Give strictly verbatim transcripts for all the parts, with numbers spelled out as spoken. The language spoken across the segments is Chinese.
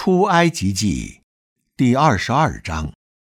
出埃及记第二十二章。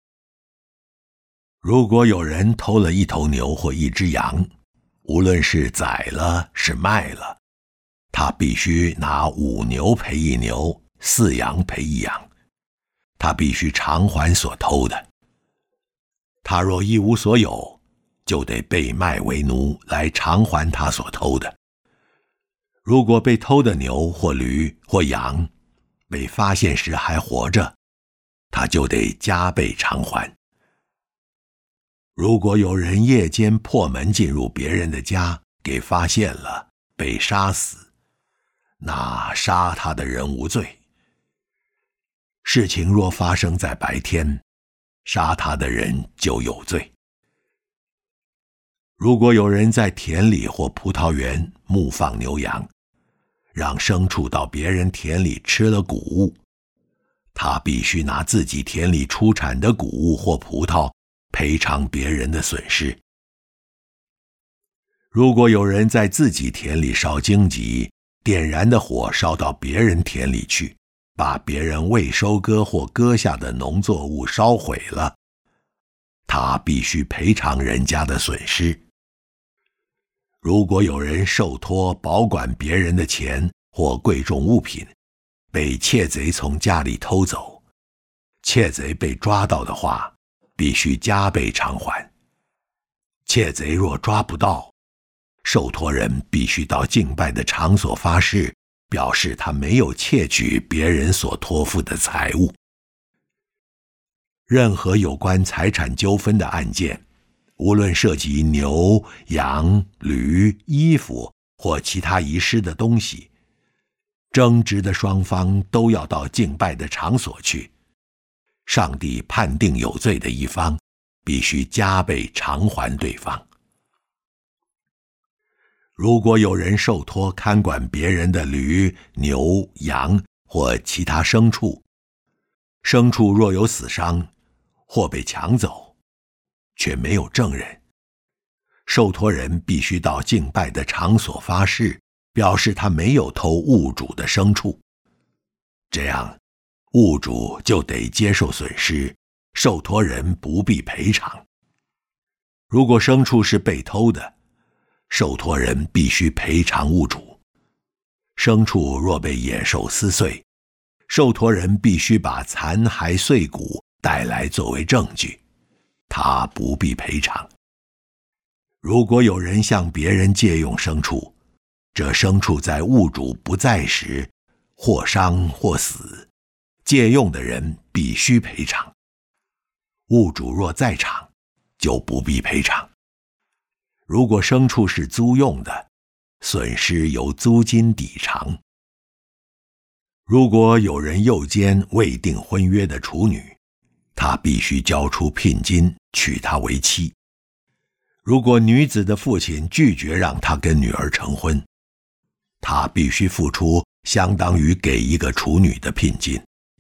如果有人偷了一头牛或一只羊，无论是宰了是卖了，他必须拿五牛赔一牛，四羊赔一羊，他必须偿还所偷的。他若一无所有，就得被卖为奴来偿还他所偷的。如果被偷的牛或驴或羊被发现时还活着，他就得加倍偿还。如果有人夜间破门进入别人的家，给发现了，被杀死，那杀他的人无罪。事情若发生在白天，杀他的人就有罪。如果有人在田里或葡萄园牧放牛羊，让牲畜到别人田里吃了谷物，他必须拿自己田里出产的谷物或葡萄赔偿别人的损失。如果有人在自己田里烧荆棘，点燃的火烧到别人田里去，把别人未收割或割下的农作物烧毁了，他必须赔偿人家的损失。如果有人受托保管别人的钱或贵重物品，被窃贼从家里偷走，窃贼被抓到的话，必须加倍偿还。窃贼若抓不到，受托人必须到敬拜的场所发誓，表示他没有窃取别人所托付的财物。任何有关财产纠纷的案件，无论涉及牛、羊、驴、衣服或其他遗失的东西，争执的双方都要到敬拜的场所去。上帝判定有罪的一方，必须加倍偿还对方。如果有人受托看管别人的驴、牛、羊或其他牲畜，牲畜若有死伤或被抢走，却没有证人，受托人必须到敬拜的场所发誓，表示他没有偷物主的牲畜。这样，物主就得接受损失，受托人不必赔偿。如果牲畜是被偷的，受托人必须赔偿物主。牲畜若被野兽撕碎，受托人必须把残骸碎骨带来作为证据，他不必赔偿。如果有人向别人借用牲畜，这牲畜在物主不在时或伤或死，借用的人必须赔偿。物主若在场，就不必赔偿。如果牲畜是租用的，损失由租金抵偿。如果有人诱奸未订婚约的处女，他必须交出聘金娶她为妻。如果女子的父亲拒绝让她跟女儿成婚，他必须付出相当于给一个处女的聘金。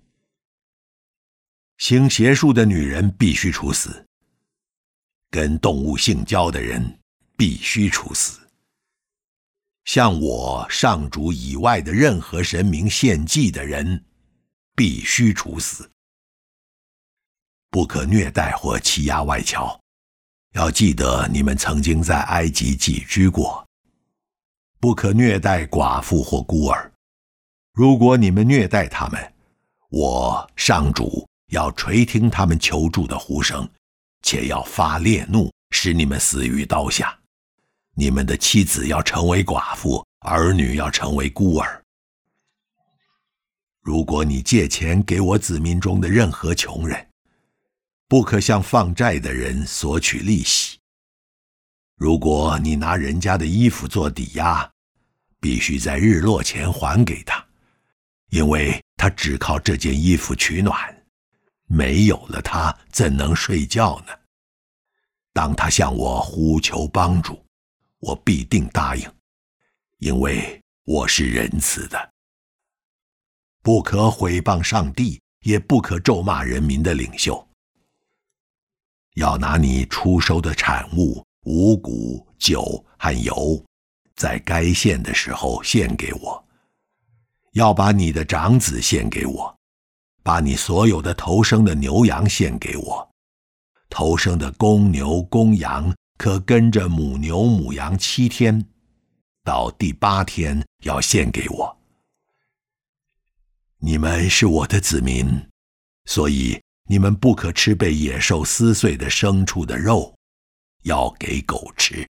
行邪术的女人必须处死，跟动物性交的人必须处死。向我上主以外的任何神明献祭的人必须处死。不可虐待或欺压外侨，要记得你们曾经在埃及寄居过。不可虐待寡妇或孤儿，如果你们虐待他们，我上主要垂听他们求助的呼声，且要发烈怒，使你们死于刀下。你们的妻子要成为寡妇，儿女要成为孤儿。如果你借钱给我子民中的任何穷人，不可向放债的人索取利息。如果你拿人家的衣服做抵押，必须在日落前还给他，因为他只靠这件衣服取暖，没有了它怎能睡觉呢？当他向我呼求帮助，我必定答应，因为我是仁慈的。不可毁谤上帝，也不可咒骂人民的领袖。要拿你出收的产物、五谷、酒和油，在该献的时候献给我。要把你的长子献给我， 把你所有的头生的牛羊献给我。头生的公牛公羊可跟着母牛母羊七天，到第八天要献给我。你们是我的子民，所以你们不可吃被野兽撕碎的牲畜的肉，要给狗吃。